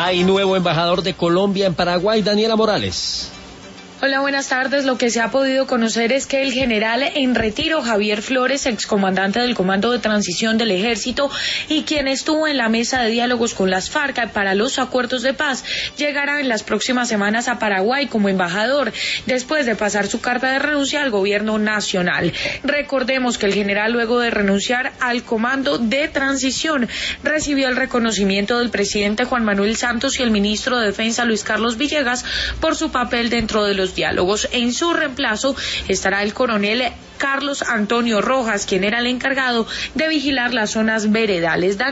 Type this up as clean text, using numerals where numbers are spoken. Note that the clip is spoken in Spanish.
Hay nuevo embajador de Colombia en Paraguay, Daniela Morales. Hola, buenas tardes. Lo que se ha podido conocer es que el general en retiro Javier Flores, excomandante del Comando de Transición del Ejército y quien estuvo en la mesa de diálogos con las FARC para los acuerdos de paz, llegará en las próximas semanas a Paraguay como embajador, después de pasar su carta de renuncia al gobierno nacional. Recordemos que el general, luego de renunciar al Comando de Transición, recibió el reconocimiento del presidente Juan Manuel Santos y el ministro de Defensa Luis Carlos Villegas por su papel dentro de los diálogos. En su reemplazo estará el coronel Carlos Antonio Rojas, quien era el encargado de vigilar las zonas veredales.